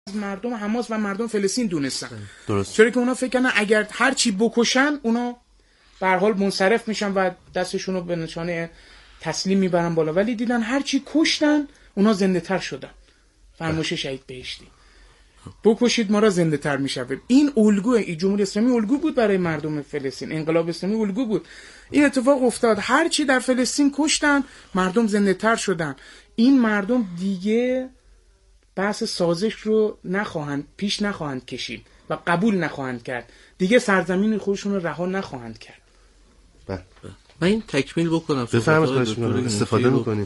مردم حماس و مردم فلسطین دونستن. درست. چرا که اونا فکر کردن اگر هر چی بکشن اونا به هر حال منصرف میشن و دستشون رو به نشانه تسلیم میبرن بالا، ولی دیدن هر چی کشتن اونا زنده تر شدن. فرمایش شهید بهشتی بکشید ما را زنده تر میشویم. این الگوی جمهوری اسلامی الگو بود برای مردم فلسطین، انقلاب اسلامی الگو بود. این اتفاق افتاد، هر چی در فلسطین کشتن مردم زنده تر شدن. این مردم دیگه بحث سازش رو پیش نخواهند کشید و قبول نخواهند کرد، دیگه سرزمین خودشون رو رها نخواهند کرد. من این تکمیل بکنم، بفرمایید، استفاده می‌کنید.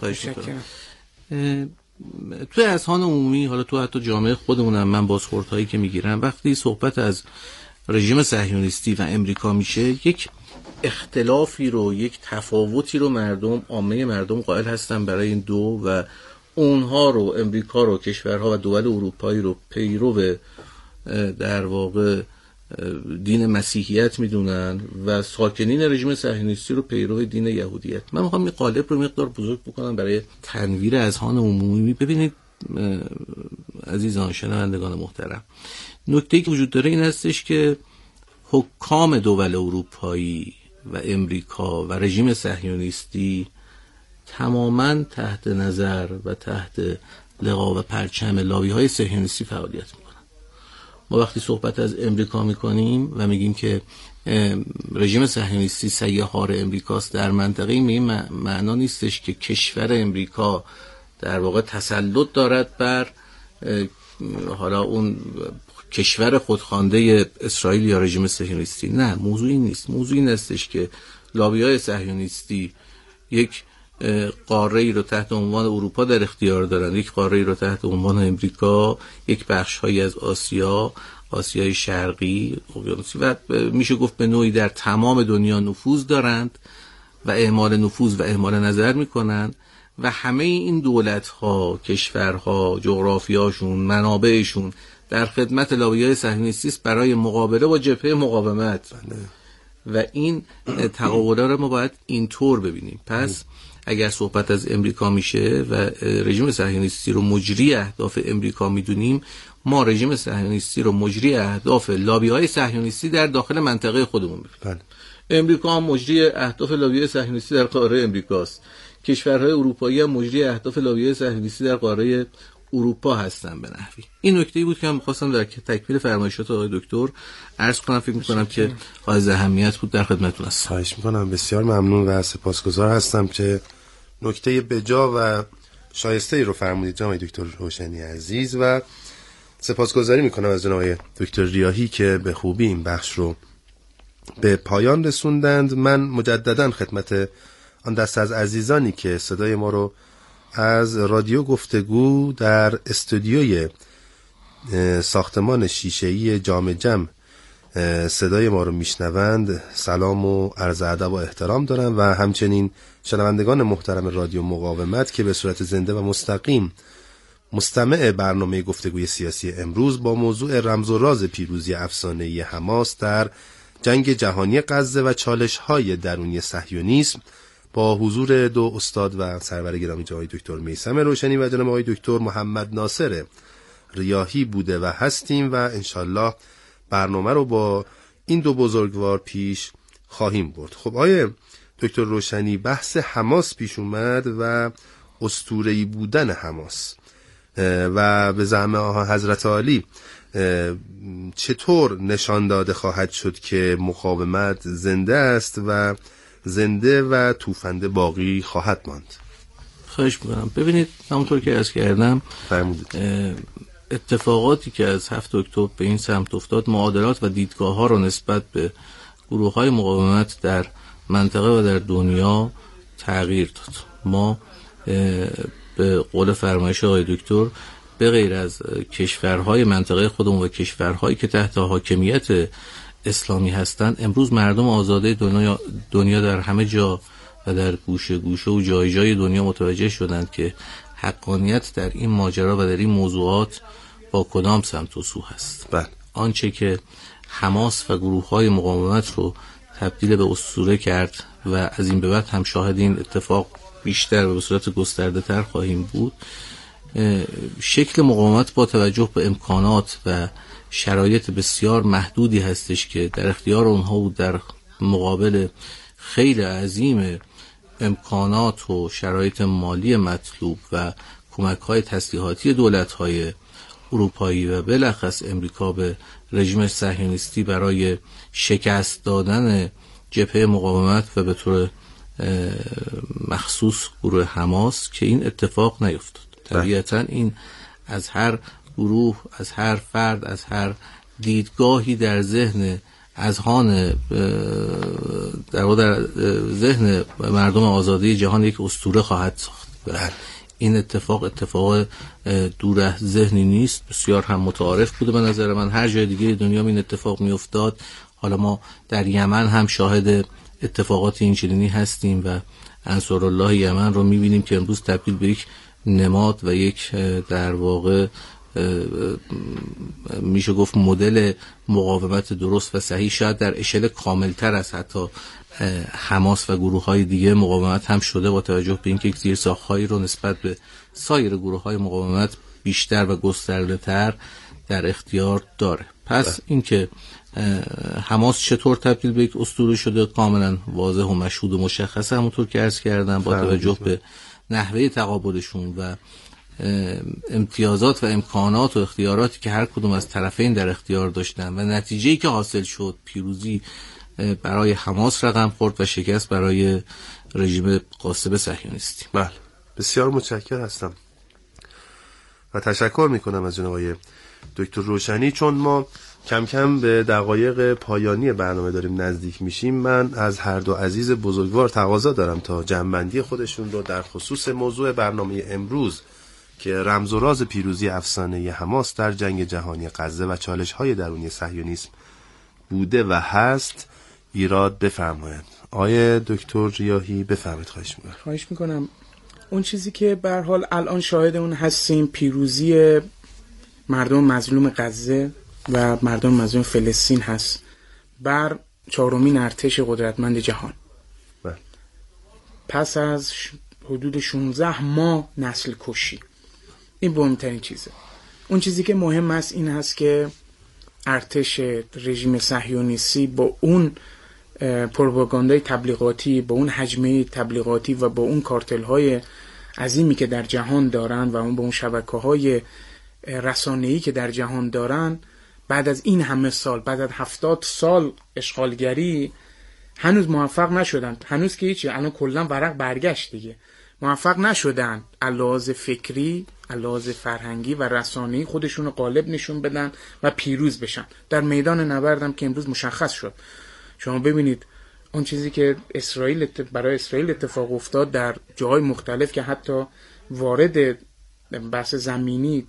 توی اذهان عمومی، حالا تو حتی جامعه خودمونم، من بازخوردهایی که میگیرم وقتی صحبت از رژیم صهیونیستی و امریکا میشه، یک اختلافی رو، یک تفاوتی رو عامه مردم قائل هستن برای این دو و اونها رو، امریکا رو، کشورها و دول اروپایی رو پیرو در واقع دین مسیحیت میدونن و ساکنین رژیم صهیونیستی رو پیرو دین یهودیت. من میخوام این قالب رو مقدار بزرگ بکنم برای تنویر اذهان عمومی. ببینید عزیزان شنوندگان محترم، نکته‌ای که وجود داره این هستش که حکام دول اروپایی و امریکا و رژیم صهیونیستی تماماً تحت نظر و تحت لقا و پرچم لابی‌های صهیونیستی فعالیت میکنن. ما وقتی صحبت از امریکا میکنیم و میگیم که رژیم صهیونیستی سیاحار امریکاست در منطقه، این معنا نیستش که کشور امریکا در واقع تسلط دارد بر حالا اون کشور خودخوانده اسرائیل یا رژیم صهیونیستی. نه، موضوعی نیست. موضوعی این هستش که لابی‌های صهیونیستی یک قاره‌ای رو تحت عنوان اروپا در اختیار دارن، یک قاره‌ای رو تحت عنوان امریکا، یک بخش‌هایی از آسیای شرقی، اقیانوسی و میشه گفت به نوعی در تمام دنیا نفوذ دارند و اعمال نفوذ و اعمال نظر میکنن و همه این دولت‌ها، کشورها، جغرافیاشون، منابعشون در خدمت لابی‌های صهیونیستی است برای مقابله با جبهه مقاومت. و این تقابل‌ها رو ما باید اینطور ببینیم. پس اگر صحبت از امریکا میشه و رژیم صهیونیستی رو مجری اهداف امریکا میدونیم، ما رژیم صهیونیستی رو مجری اهداف لابی‌های صهیونیستی در داخل منطقه خودمون می‌بینیم. امریکا هم مجری اهداف لابی‌های صهیونیستی در قاره امریکاست. کشورهای اروپایی هم مجری اهداف لابی‌های صهیونیستی در قاره اروپا هستن به نحوی. این نکته‌ای بود که من می‌خواستم در تکمیل فرمایشات آقای دکتر عرض کنم. فکر می‌کنم که حائز اهمیت بود، در خدمتتون هستم. خواهش می‌کنم. بسیار ممنون و سپاسگزار هستم که نکته بجا و شایسته‌ای رو فرمودید جناب دکتر روشنی عزیز و سپاسگزاری می‌کنم از جناب دکتر ریاحی که به خوبی این بخش رو به پایان رسوندند. من مجدداً خدمت آن دست از عزیزانی که صدای ما رو از رادیو گفتگو در استودیوی ساختمان شیشه‌ای جام جم صدای ما رو میشنوند سلام و عرض ادب و احترام دارم و همچنین شنوندگان محترم رادیو مقاومت که به صورت زنده و مستقیم مستمع برنامه گفتگوی سیاسی امروز با موضوع رمز و راز پیروزی افسانه‌ای حماس در جنگ جهانی غزه و چالش‌های درونی صهیونیسم با حضور دو استاد و سرور گرامی جناب دکتر میثم روشنی و جناب آقای دکتر محمد ناصر ریاحی بوده و هستیم و انشالله برنامه رو با این دو بزرگوار پیش خواهیم برد. خب آقای دکتر روشنی، بحث حماس پیش اومد و اسطوره‌ای بودن حماس و به زعم حضرت عالی چطور نشان داده خواهد شد که مقاومت زنده است و زنده و توفنده باقی خواهد ماند؟ خواهش میکنم. ببینید همونطور که عرض کردم اتفاقاتی که از 7 اکتبر به این سمت افتاد معادلات و دیدگاه ها رو نسبت به گروه های مقاومت در منطقه و در دنیا تغییر داد. ما به قول فرمایش آقای دکتر به غیر از کشورهای منطقه خودمون و کشورهایی که تحت حاکمیت اسلامی هستند، امروز مردم آزاده دنیا در همه جا و در گوشه گوشه و جای جای دنیا متوجه شدند که حقانیت در این ماجرا و در این موضوعات با کدام سمت و سو هست. آنچه که حماس و گروه‌های مقاومت رو تبدیل به اسطوره کرد و از این به بعد هم شاهد این اتفاق بیشتر و به صورت گسترده تر خواهیم بود، شکل مقاومت با توجه به امکانات و شرایط بسیار محدودی هستش که در اختیار اونها بود، در مقابل خیلی عظیم امکانات و شرایط مالی مطلوب و کمک‌های تسلیحاتی دولت‌های اروپایی و بالاخص امریکا به رژیم صهیونیستی برای شکست دادن جبهه مقاومت و به طور مخصوص گروه حماس، که این اتفاق نیفتاد. طبیعتاً این از هر گروه، از هر فرد، از هر دیدگاهی در ذهن اذهان در ذهن مردم آزاده جهان یک اسطوره خواهد ساخت. این اتفاق دور از ذهنی نیست، بسیار هم متعارف بوده به نظر من. هر جای دیگه دنیا این اتفاق میافتاد. حالا ما در یمن هم شاهد اتفاقات اینچنینی هستیم و انصارالله یمن رو میبینیم که امروز تبدیل به یک نماد و یک در واقع میشه گفت مدل مقاومت درست و صحیح، شاید در اشل کاملتر از حتی حماس و گروه‌های دیگه مقاومت هم شده، با توجه به اینکه یک زیرساخت‌هایی رو نسبت به سایر گروه‌های مقاومت بیشتر و گسترده‌تر در اختیار داره. پس اینکه حماس چطور تبدیل به یک اسطوره شده کاملا واضح و مشهود و مشخصه، همونطور که عرض کردم، با توجه به نحوه تقابلشون و امتیازات و امکانات و اختیاراتی که هر کدوم از طرفین در اختیار داشتن و نتیجه‌ای که حاصل شد، پیروزی برای حماس رقم خورد و شکست برای رژیم غاصب صهیونیستی. بله، بسیار متشکرم هستم و تشکر میکنم از جناب آقای دکتر روشنی. چون ما کم کم به دقایق پایانی برنامه داریم نزدیک میشیم، من از هر دو عزیز بزرگوار تقاضا دارم تا جنبندی خودشون رو در خصوص موضوع برنامه امروز که رمز و راز پیروزی افسانه حماس در جنگ جهانی غزه و چالش‌های درونی صهیونیسم بوده و هست ایراد بفرمایید. آقای دکتر ریاحی بفرمایید. خواهش میکنم. اون چیزی که به هر حال الان شاهد اون هستیم، پیروزی مردم مظلوم غزه و مردم مظلوم فلسطین هست بر چهارمین ارتش قدرتمند جهان. پس از حدود 16 ماه نسل کشی، این مهمترین چیزه. اون چیزی که مهم است این هست که ارتش رژیم صهیونیستی با اون پروپاگاندای تبلیغاتی، با اون حجمه تبلیغاتی و با اون کارتل‌های عظیمی که در جهان دارن و اون با اون شبکه‌های رسانه‌ای که در جهان دارن، بعد از این همه سال، بعد از 70 سال اشغالگری هنوز موفق نشدن. هنوز که هیچی، الان کلا ورق برگشت دیگه. موفق نشدن لحاظ فکری، لحاظ فرهنگی و رسانه‌ای خودشون رو غالب نشون بدن و پیروز بشن. در میدان نبردم که امروز مشخص شد. شما ببینید اون چیزی که برای اسرائیل اتفاق افتاد در جاهای مختلف که حتی وارد بحث زمینی،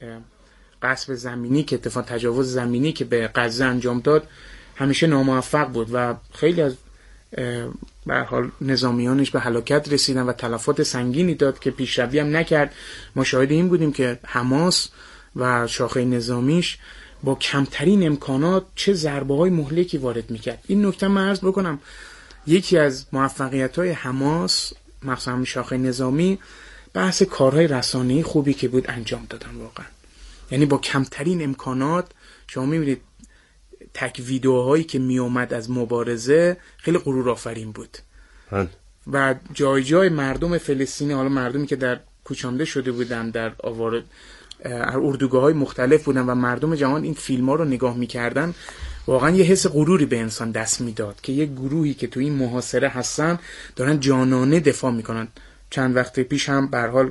غصب زمینی که اتفاق تجاوز زمینی که به غزه انجام داد همیشه ناموفق بود و خیلی از به هر حال نظامیانش به هلاکت رسیدن و تلفات سنگینی داد که پیشروی هم نکرد. ما شاهد این بودیم که حماس و شاخه نظامیش با کمترین امکانات چه ضربه‌های مهلکی وارد میکرد. این نکته من عرض بکنم، یکی از موفقیت‌های حماس مخصوصا شاخه نظامی بحث کارهای رسانه‌ای خوبی که بود انجام دادن واقعا. یعنی با کمترین امکانات شما می‌بینید تک ویدیوهایی که میومد از مبارزه خیلی غرورآفرین بود و جای جای مردم فلسطینی، حالا مردمی که در کوچانده شده بودن در اردوگاه‌های مختلف بودن و مردم جهان این فیلم‌ها رو نگاه می‌کردن، واقعا یه حس غروری به انسان دست میداد که یک گروهی که تو این محاصره هستن دارن جانانه دفاع میکنن. چند وقت پیش هم به هر حال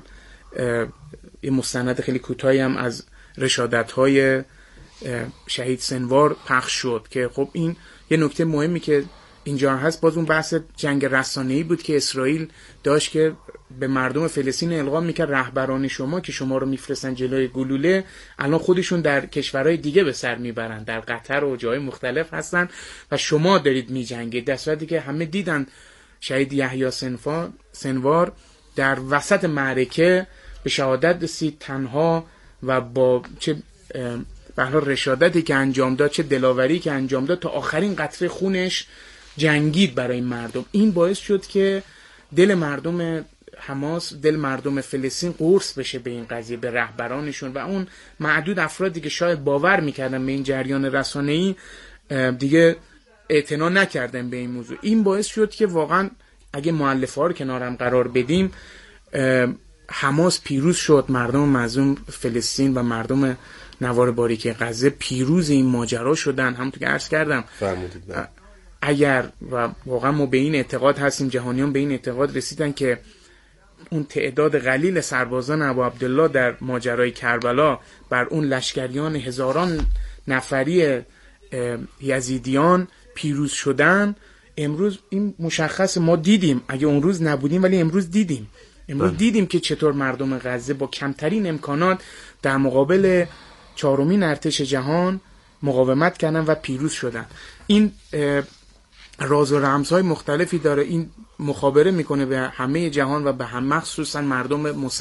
یه مستند خیلی کوتاهی هم از رشادت‌های شهید سنوار پخش شد که خب این یه نکته مهمی که اینجا هست، باز اون بحث جنگ رسانه‌ای بود که اسرائیل داشت که به مردم فلسطین القا میکرد رهبران شما که شما رو میفرستن جلوی گلوله الان خودشون در کشورهای دیگه به سر میبرن، در قطر و جای مختلف هستن و شما دارید میجنگید، در صورتی که همه دیدن شهید یحیی سنوار در وسط معرکه به شهادت رسید تنها و با چه به هر رشادتی که انجام داد، چه دلاوری که انجام داد، تا آخرین قطره خونش جنگید برای مردم. این باعث شد که دل مردم حماس دل مردم فلسطین قرص بشه به این قضیه، به رهبرانشون و اون معدود افرادی که شاید باور میکردن به این جریان رسانه‌ای دیگه اعتنا نکردن به این موضوع. این باعث شد که واقعا اگه مؤلفه‌ها رو کنارم قرار بدیم، حماس پیروز شد، مردم مظلوم فلسطین و مردم نوار باریک غزه پیروز این ماجرا شدن. همونطور که عرض کردم اگر و واقعا ما به این اعتقاد هستیم، جهانیان به این اعتقاد رسیدن که اون تعداد قلیل سربازان ابو عبدالله در ماجرای کربلا بر اون لشکریان هزاران نفری یزیدیان پیروز شدن، امروز این مشخص ما دیدیم، اگه اون روز نبودیم ولی امروز دیدیم که چطور مردم غزه با کمترین امکانات در مقابل چهارمین ارتش جهان مقاومت کردن و پیروز شدن. این راز و رمزهای مختلفی داره، این مخابره میکنه به همه جهان و به هم مخصوصا مردم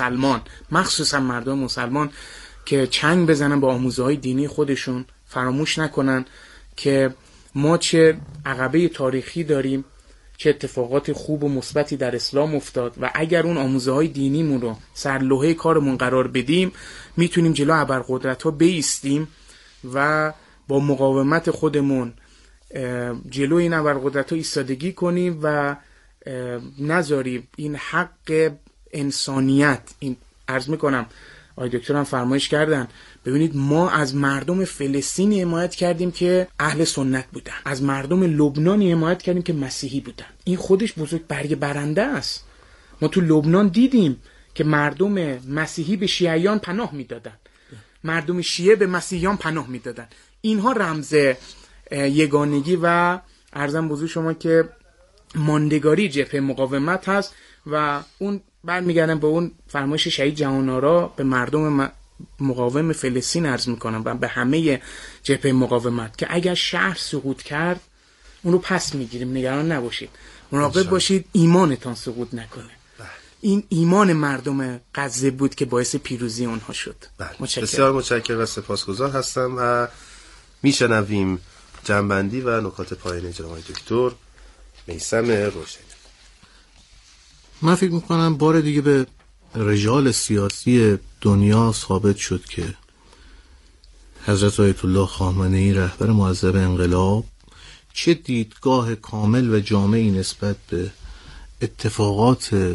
مسلمان که چنگ بزنن با آموزه‌های دینی خودشون، فراموش نکنن که ما چه عقبه تاریخی داریم، چه اتفاقات خوب و مثبتی در اسلام افتاد و اگر اون آموزه‌های دینیمون رو سرلوحه کارمون قرار بدیم میتونیم جلو ابرقدرت‌ها بایستیم و با مقاومت خودمون جلو این ابرقدرت‌ها ایستادگی کنیم و نذاریم این حق انسانیت، این عرض میکنم آقای دکتر هم فرمایش کردن، ببینید ما از مردم فلسطینی حمایت کردیم که اهل سنت بودن، از مردم لبنانی حمایت کردیم که مسیحی بودن. این خودش بزرگ برگ برنده است. ما تو لبنان دیدیم که مردم مسیحی به شیعیان پناه میدادن، مردم شیعه به مسیحیان پناه میدادن. اینها رمز یگانگی و عرضم بزرگ شما که ماندگاری جبهه مقاومت هست و اون برمیگردن به اون فرمایش شهید جهان‌آرا به مردم مقاوم فلسطین عرض میکنم و به همه جبهه مقاومت که اگر شهر سقوط کرد اون رو پس میگیریم، نگران نباشید، مراقب باشید ایمانتان سقوط نکنه. این ایمان مردم غزه بود که باعث پیروزی اونها شد. بسیار متشکرم و سپاسگزار هستم و میشنویم جنبندی و نکات پایانی جناب دکتر میثم روشنی. من فکر میکنم بار دیگه به رجال سیاسی دنیا ثابت شد که حضرت آیت الله خامنه‌ای رهبر معظم انقلاب چه دیدگاه کامل و جامعی نسبت به اتفاقات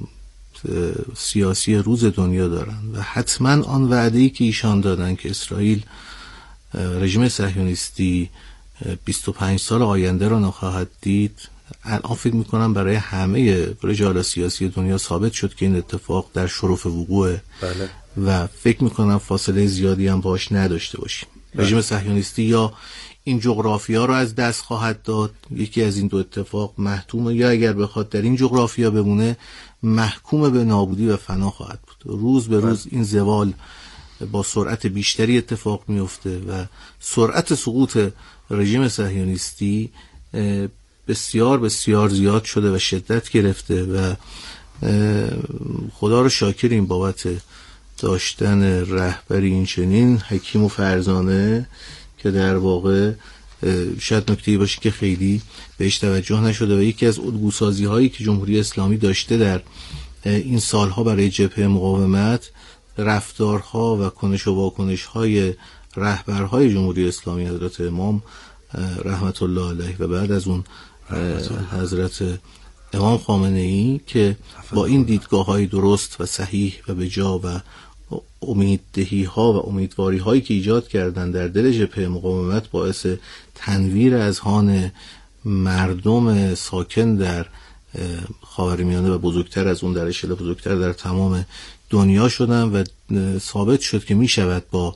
سیاسی روز دنیا دارن و حتما آن وعده‌ای که ایشان دادن که اسرائیل رژیم صهیونیستی 25 سال آینده را نخواهد دید، الان فکر میکنم برای همه رجال سیاسی دنیا ثابت شد که این اتفاق در شرف وقوعه. بله. و فکر میکنم فاصله زیادی هم باش نداشته باشیم. رژیم صهیونیستی یا این جغرافیا رو از دست خواهد داد، یکی از این دو اتفاق محتومه، یا اگر بخواد در این جغرافیا بمونه محکوم به نابودی و فنا خواهد بود. روز به روز این زوال با سرعت بیشتری اتفاق میفته و سرعت سقوط رژیم صهیونیستی بسیار بسیار زیاد شده و شدت گرفته و خدا رو شاکریم بابت داشتن رهبری این چنین حکیم و فرزانه که در واقع شاید نکته‌ای باشه که خیلی بهش توجه نشده و یکی از الگوسازی هایی که جمهوری اسلامی داشته در این سالها برای جبهه مقاومت، رفتارها و کنش و واکنش های رهبرهای جمهوری اسلامی حضرت امام رحمت الله علیه و بعد از اون حضرت امام خامنه‌ای که با این دیدگاه‌های درست و صحیح و بجا و امیددهی ها و امیدواری هایی که ایجاد کردن در دل جبهه مقاومت باعث تنویر اذهان مردم ساکن در خاورمیانه و بزرگتر از اون در اشل بزرگتر در تمام دنیا شدن و ثابت شد که می شود با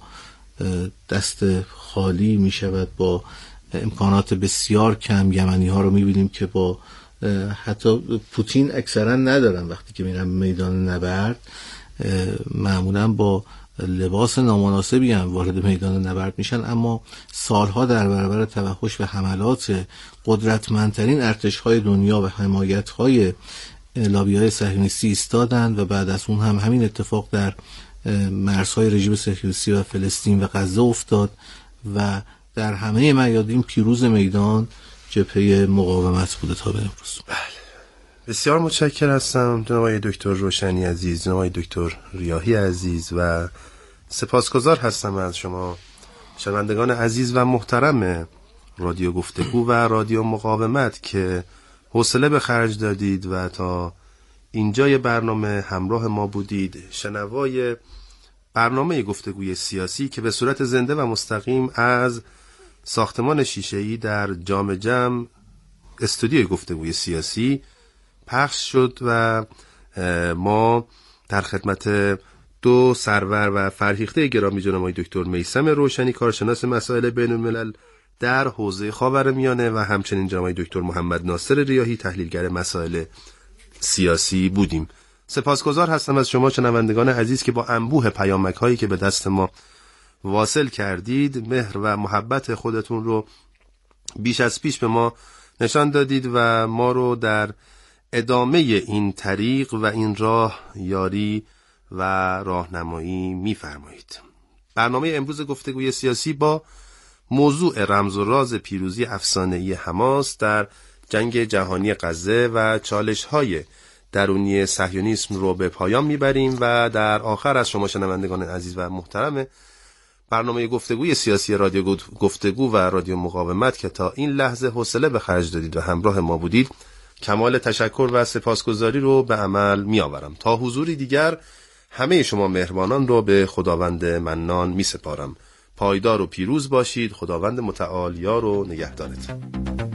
دست خالی، می شود با امکانات بسیار کم. یمنی ها رو می بینیم که با حتی پوتین اکثرا ندارن، وقتی که میرن میدان نبرد معمولا با لباس نامناسبی هم وارد میدان نبرد میشن، اما سالها در برابر توحش و حملات قدرتمندترین ارتش‌های دنیا و حمایت‌های لابی‌های صهیونیستی ایستادن و بعد از اون هم همین اتفاق در مرزهای رژیم صهیونیستی و فلسطین و غزه افتاد و در همه میادین پیروز میدان جبهه مقاومت بوده تا به امروز. بله. بسیار متشکر هستم جناب آقای دکتر روشنی عزیز، جناب آقای دکتر ریاحی عزیز و سپاسگزار هستم از شما شنوندگان عزیز و محترم رادیو گفتگو و رادیو مقاومت که حوصله به خرج دادید و تا اینجای برنامه همراه ما بودید. شنوای برنامه گفتگوی سیاسی که به صورت زنده و مستقیم از ساختمان شیشه‌ای در جام جم استودیوی گفتگوی سیاسی پخش شد و ما در خدمت دو سرور و فرهیخته گرامی جناب آقای دکتر میثم روشنی کارشناس مسائل بین الملل در حوزه خاورمیانه و همچنین جناب آقای دکتر محمد ناصر ریاحی تحلیلگر مسائل سیاسی بودیم. سپاسگزار هستم از شما شنوندگان عزیز که با انبوه پیامک هایی که به دست ما واصل کردید مهر و محبت خودتون رو بیش از پیش به ما نشان دادید و ما رو در ادامه این طریق و این راه یاری و راهنمایی می‌فرمایید. برنامه امروز گفتگوی سیاسی با موضوع رمز و راز پیروزی افسانه‌ای حماس در جنگ جهانی غزه و چالش‌های درونی صهیونیسم رو به پایان میبریم و در آخر از شما شنوندگان عزیز و محترم برنامه گفتگوی سیاسی رادیو گفتگو و رادیو مقاومت که تا این لحظه حوصله به خرج دادید و همراه ما بودید کمال تشکر و سپاسگزاری رو به عمل می آورم. تا حضوری دیگر همه شما مهربانان رو به خداوند منان می سپارم. پایدار و پیروز باشید. خداوند متعال یار و نگهدارتون.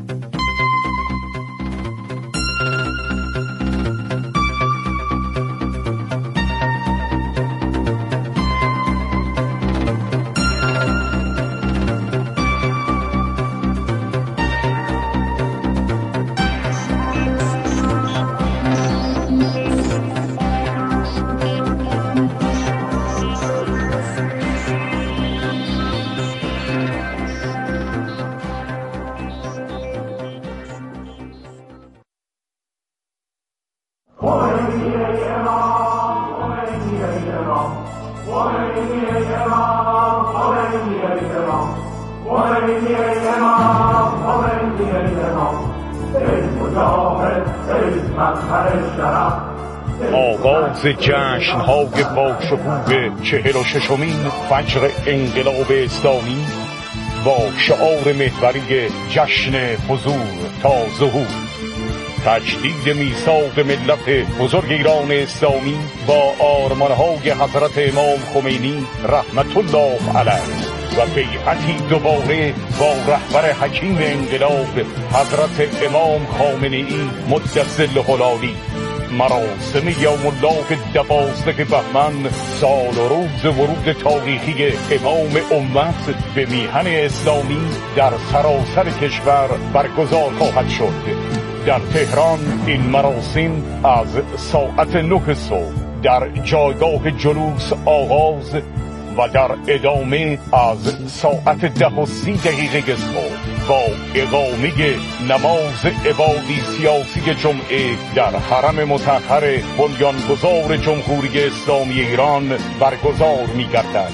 آغاز جشن‌های با شکوه 46مین فجر انقلاب اسلامی با شعار محوری جشن حضور تا ظهور، تجدید میثاق ملت بزرگ ایران اسلامی با آرمان‌های حضرت امام خمینی رحمت الله علیه و بیعتی دوباره با رهبر حکیم انقلاب حضرت امام خامنه‌ای مجدد العالی. مراسم یوم الله 12 بهمن سال و روز ورود تاریخی امام امت به میهن اسلامی در سراسر کشور برگزار خواهد شد. در تهران این مراسم از ساعت 9 صبح در جایگاه جلوس آغاز و در ادامه از ساعت 10:30 صبح با اقامه نماز عبادی سیاسی جمعه در حرم مطهر بنیانگذار جمهوری اسلامی ایران برگزار می‌گردد.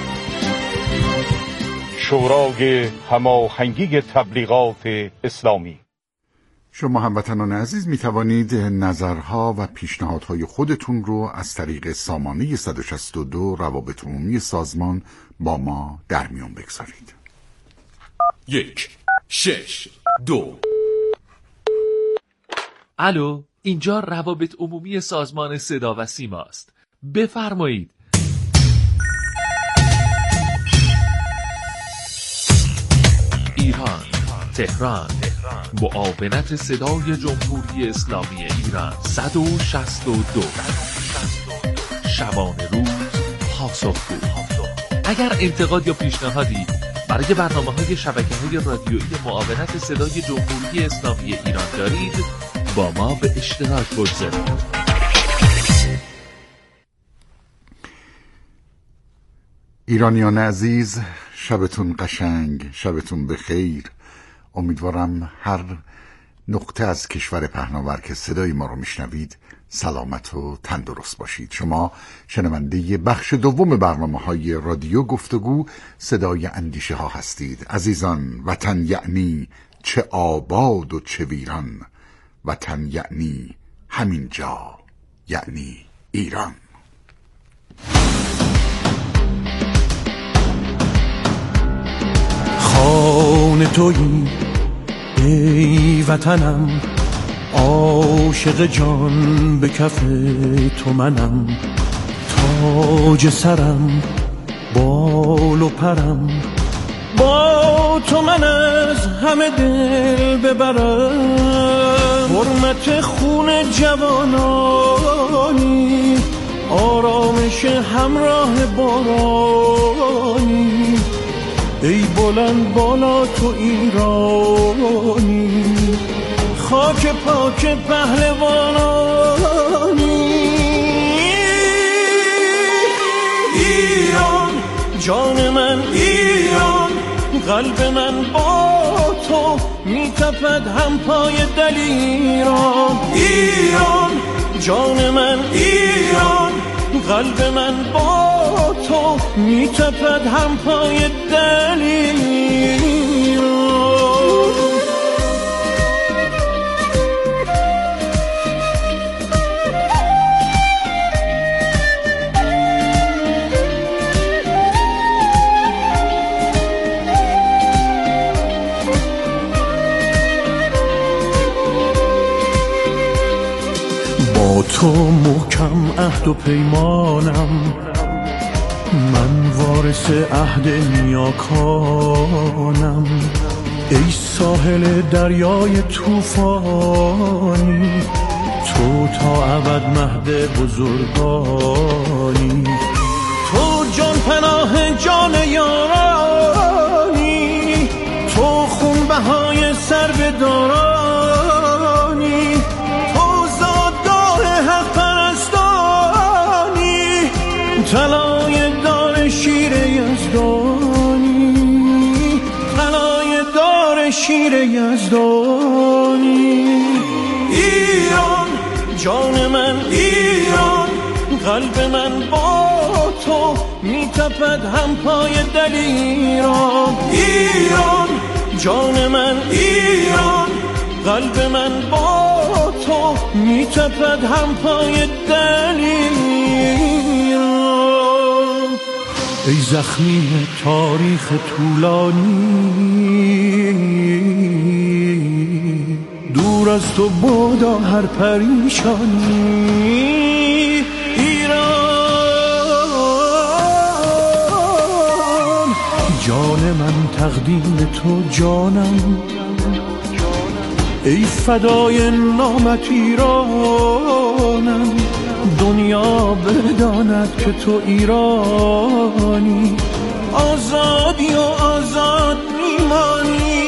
شورای هماهنگی تبلیغات اسلامی. شما هموطنان عزیز می توانید نظرها و پیشنهادهای خودتون رو از طریق سامانه 162 روابط عمومی سازمان با ما در میون بگذارید. 162. الو، اینجا روابط عمومی سازمان صدا و سیما است. بفرمایید. ایران، تهران، معاونت صدای جمهوری اسلامی ایران 162. شبانه روز پاسخگو. اگر انتقاد یا پیشنهادی برای برنامه‌های شبکه‌های رادیویی معاونت صدای جمهوری اسلامی ایران دارید با ما به اشتراک بگذارید. ایرانیان عزیز، شبتون قشنگ، شبتون بخیر. امیدوارم هر نقطه از کشور پهناور که صدای ما رو میشنوید سلامت و تندرست باشید. شما شنونده بخش دوم برنامه‌های رادیو گفتگو صدای اندیشه ها هستید. عزیزان، وطن یعنی چه آباد و چه ویران، وطن یعنی همین جا یعنی ایران. خانه تویی ای وطنم، عاشق جان به کف تو منم، تاج سرم بال و پرم، با تو من از همه دل ببرم. حرمت خون جوانانی، آرامش همراه بارانی، ای بلند بالا تو ایرانی، خاک پاک پهلوانانی. ایران جان من، ایران قلب من با تو میتپد هم پای دلیران. ایران جان من، ایران قلب من با تو میتپد هم پای دلیران. با تو محکم عهد و پیمانم، من وارث عهد نیاکانم. ای ساحل دریای طوفانی، تو تا ابد مهد بزرگانی. تو جان پناه جان یارانی، تو خون بهای سر به دارانی، تو زادگاه حق پرستانی، طلای دار شیر یزدانی، طلای دار شیر یزدانی. ایران جان من، ایران قلب من با تو میتپد هم پای دلیران. ایران جان من، ایران قلب من با تو میتپد هم پای دلیران. ای زخمی تاریخ طولانی، دور از تو بادا هر پریشانی. ایران جان من تقدیم تو جانم، ای فدای نامت ایرانم. دنیا بداند که تو ایرانی، آزادی و آزاد میمانی.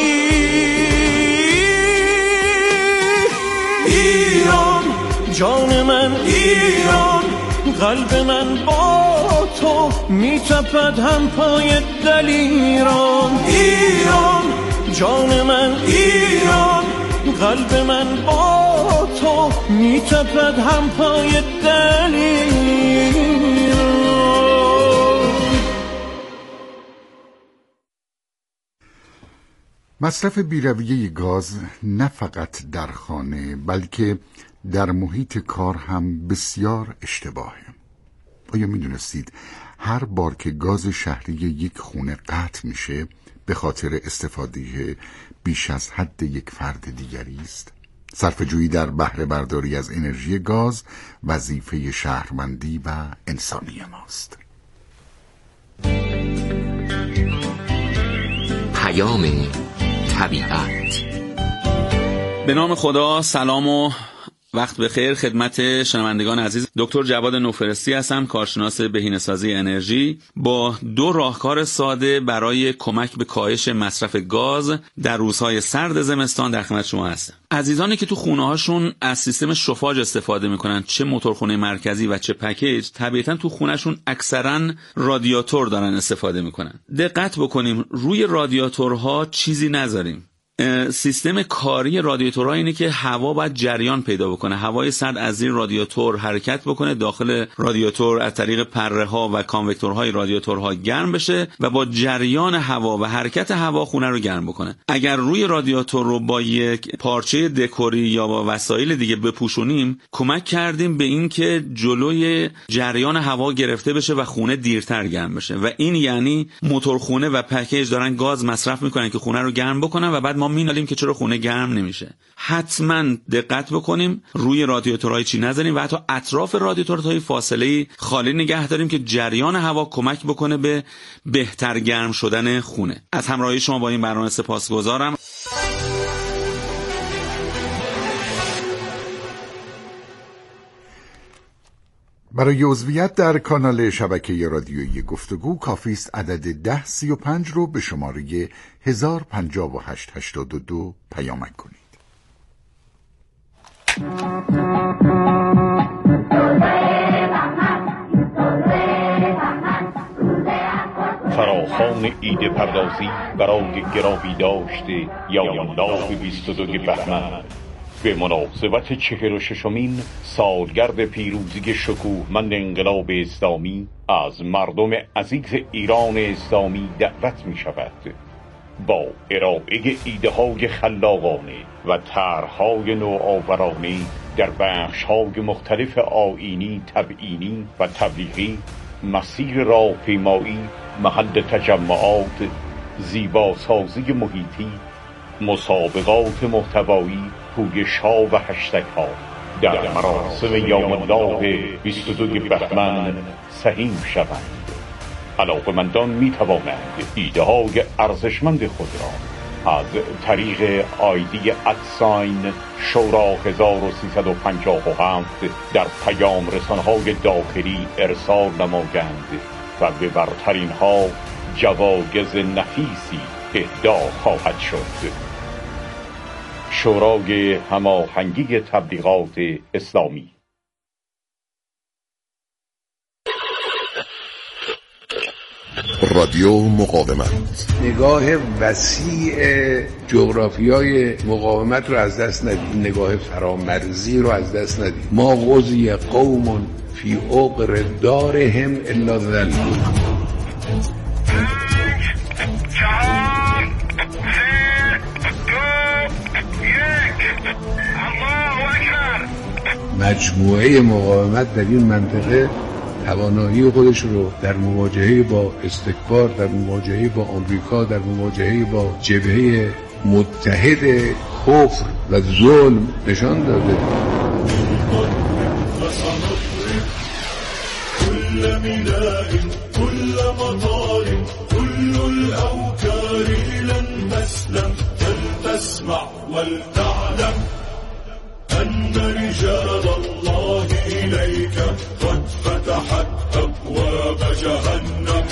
ایران جان من، ایران قلب من با تو میتپد هم پای دلیران. ایران جان من، ایران قلب من با تو میتپد هم پای دلیران. مصرف بی‌رویه گاز نه فقط در خانه بلکه در محیط کار هم بسیار اشتباهه. آیا میدونستید هر بار که گاز شهری یک خونه قطع میشه به خاطر استفاده بیش از حد یک فرد دیگری است؟ صرفه‌جویی در بهره برداری از انرژی گاز وظیفه شهروندی و انسانی ماست. پیام طبیعت. به نام خدا، سلام و وقت بخیر خدمت شنوندگان عزیز. دکتر جواد نوفرستی هستم، کارشناس بهینه‌سازی انرژی، با 2 راهکار ساده برای کمک به کاهش مصرف گاز در روزهای سرد زمستان در خدمت شما هستم. عزیزانی که تو خونه‌هاشون از سیستم شوفاژ استفاده میکنن، چه موتورخونه مرکزی و چه پکیج، طبیعتاً تو خونه‌شون اکثراً رادیاتور دارن استفاده میکنن. دقت بکنیم روی رادیاتورها چیزی نذاریم. سیستم کاری رادیاتورها اینه که هوا باید جریان پیدا بکنه، هوای سرد از زیر رادیاتور حرکت بکنه، داخل رادیاتور از طریق پره ها و کانوکتورهای رادیاتورها گرم بشه و با جریان هوا و حرکت هوا خونه رو گرم بکنه. اگر روی رادیاتور رو با یک پارچه دکوری یا با وسایل دیگه بپوشونیم، کمک کردیم به این که جلوی جریان هوا گرفته بشه و خونه دیرتر گرم بشه و این یعنی موتورخونه و پکیج دارن گاز مصرف میکنن که خونه رو گرم بکنن و بعد ما مینالیم که چرا خونه گرم نمیشه. حتما دقت بکنیم روی رادیاتورهای چی نذاریم و حتی اطراف رادیاتورهای فاصله خالی نگه داریم که جریان هوا کمک بکنه به بهتر گرم شدن خونه. از همراهی شما با این برنامه سپاسگزارم. برای عضویت در کانال شبکه رادیویی گفتگو کافی است عدد 1035 رو به شماره 105882 پیامک کنید. فراخوان ایده پردازی برای گرامی داشته یا لاغ 22 بهمن به مناسبت 46مین سالگرد پیروزی شکوهمند انقلاب اسلامی از مردم عزیز ایران اسلامی دعوت می شود با ارائه ایده های خلاقانه و طرح‌های نوآورانه در بخش‌های مختلف آیینی، تبیینی و تبلیغی، مسیر راهپیمایی، محل تجمعات، زیباسازی محیطی، مسابقات محتوایی، پویش‌ها و هشتگ‌ها در مراسم یوم الله 22 بهمن سهیم شوند. علاقه‌مندان می‌توانند ایده‌های ارزشمند خود را از طریق آیدی ادساین شورا 1357 در پیام رسانه‌های داخلی ارسال نمایند و به برترین ها جوایز نفیسی اهدا خواهد شد. شورای هماهنگی تبلیغات اسلامی. رادیو مقاومت، نگاه وسیع جغرافیای مقاومت رو از دست ندید، نگاه فرامرزی رو از دست ندید. ما غزی قوم فی عقر دارهم الا ذل. مجموعه مقاومت در این منطقه توانایی خودش رو در مواجهه با استکبار، در مواجهه با آمریکا، در مواجهه با جبهه متحد کفر و ظلم نشان داده. كل ميناء كل مطار كل الأوكار لن تسلم فلتسمع ولتعلم أن رجال الله إليك قد فتحت أبواب جهنم.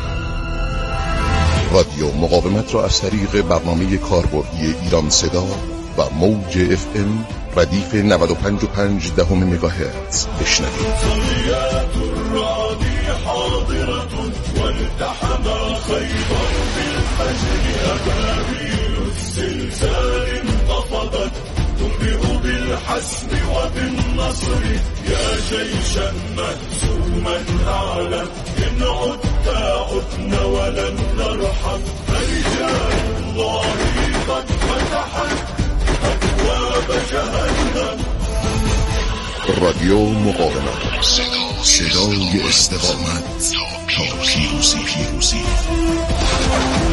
رادیو مقاومت را از طریق برنامه کاربردی ایران صدا و موج FM ردیف 95.5 مگاهرتز بشنوید. صلیات الرادی حاضرة والتحم خیبر بالفجر أبابيل الزلزال انتفضت تنبئ بالحسم وبالنصر يا جيشا مهزوما أعلم إن عدت عدنا ولن نرحم فرجال الله قد فتحت أبواب جهنم. رادیو مقاومت، صدای استقامت تا پیروزی.